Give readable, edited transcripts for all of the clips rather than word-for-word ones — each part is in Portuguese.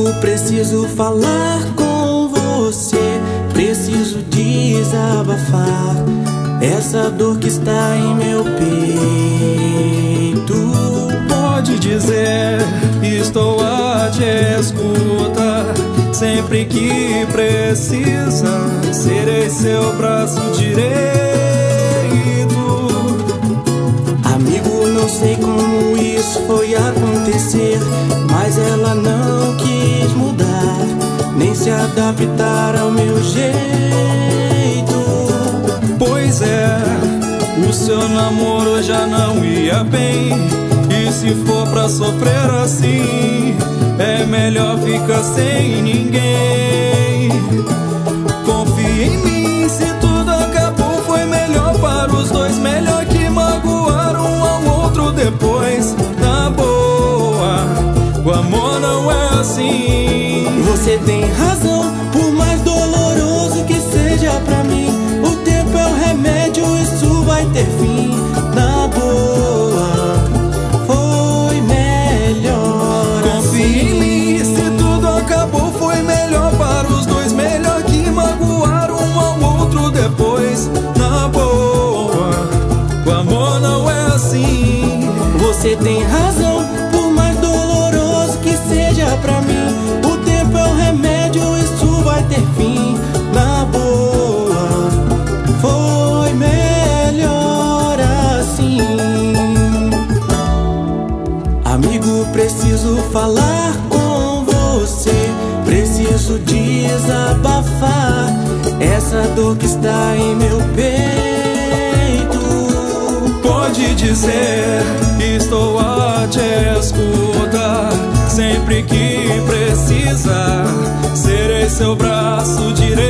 preciso falar com você, preciso desabafar essa dor que está em meu peito. Pode dizer, estou a te escutar. Sempre que precisa, serei seu braço direito. Amigo, não sei como isso foi acontecer, mas ela não quis mudar, nem se adaptar ao meu jeito. Pois é, o seu namoro já não ia bem, e se for pra sofrer assim, é melhor ficar sem ninguém. Confie em mim, se tudo acabou foi melhor para os dois. Melhor que magoar um ao outro depois. Na boa, o amor não é assim. Você tem razão, por mais doloroso que seja pra mim, o tempo é o remédio, isso vai ter fim. Na boa, foi melhor confie em mim, se tudo acabou foi melhor para os dois. Melhor que magoar um ao outro depois. Na boa, o amor não é assim. Você tem razão, por mais doloroso que seja pra mim, o tempo é o remédio, isso vai ter fim. Na boa, foi melhor assim. Amigo, preciso falar com você, preciso desabafar essa dor que está em meu peito. Pode dizer, estou a te escutar. Sempre que precisa, serei seu braço direito.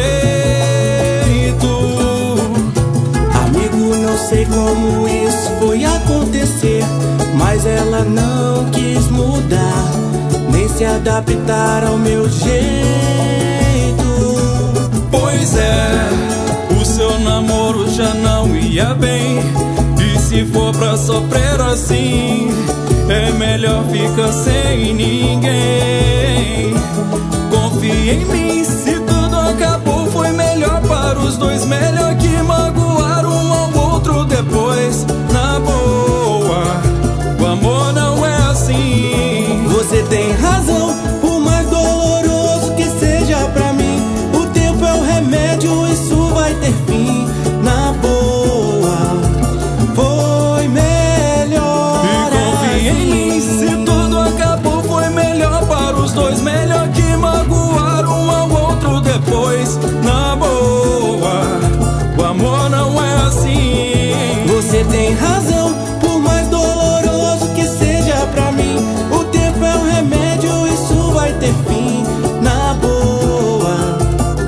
Amigo, não sei como isso foi acontecer, mas ela não quis mudar, nem se adaptar ao meu jeito. Pois é, o seu namoro já não ia bem, e se for pra sofrer assim, é melhor ficar sem ninguém. Confie em mim, se tudo acabou foi melhor para os dois. Melhor que magoar um ao outro depois. Na boa, o amor não é assim. Você tem razão, por mais doloroso que seja pra mim, o tempo é o remédio, isso vai ter fim. Na boa, foi melhor confie em mim, se tudo acabou foi melhor para os dois. Melhor que magoar um ao outro depois. Na boa, o amor não é assim. Você tem razão, por mais doloroso que seja pra mim, o tempo é o remédio, isso vai ter fim. Na boa,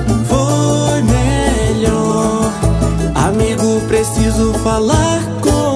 foi melhor. Amigo, preciso falar com